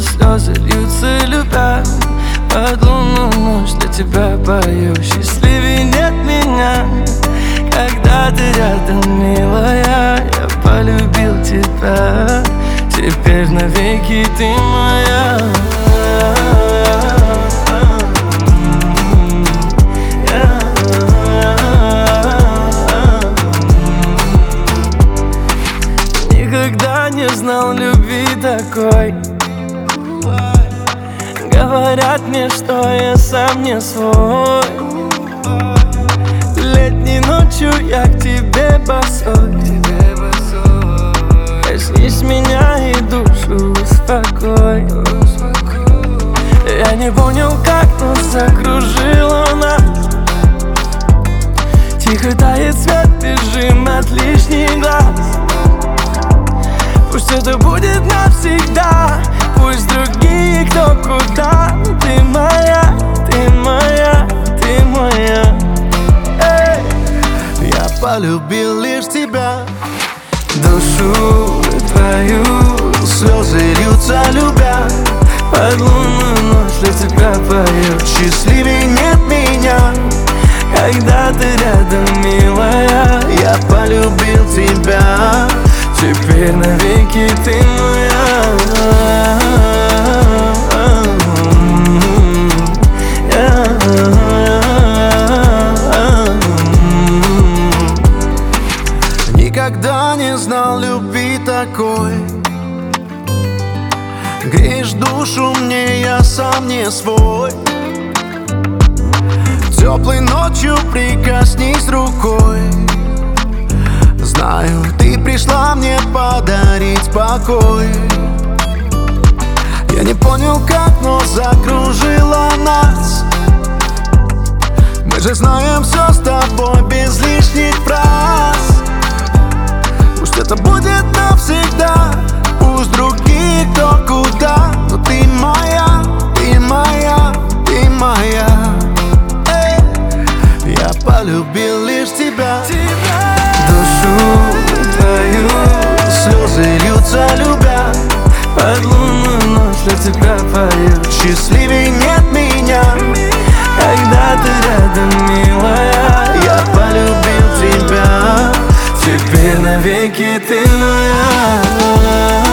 слезы льются, любя. Под лунную ночь для тебя пою, счастливее нет меня. Когда ты рядом, милая, я полюбил тебя. Теперь навеки ты моя. Никогда не знал любви такой. Говорят мне, что я сам не свой. Летней ночью я к тебе босой. Коснись меня и душу успокой. Я не понял, как, но закружила нас. Тихо тает свет, бежим от лишних глаз. Пусть это будет навсегда, пусть другие кто куда. Ты моя, ты моя, ты моя. Эй! Я полюбил лишь тебя. Душу твою Слезы льются, любя. под лунную ночь для тебя пою. Счастливее нет меня. Когда ты рядом, милая, Я полюбил тебя. теперь навеки ты моя. Никогда не знал любви такой. Греешь душу мне, я сам не свой. Теплой ночью прикоснись рукой. Знаю, ты пришла мне подарить покой. Я не понял как, но закружила нас. Мы же знаем все с тобой без лишних фраз. Пусть это будет навсегда, пусть другие кто куда. Но ты моя, ты моя, ты моя. Эй, я полюбил лишь тебя. Душу твою Слезы льются, любя. под лунную ночь для тебя пою. Счастливее нет меня. Когда ты рядом, милая, Я полюбил тебя. теперь навеки ты моя.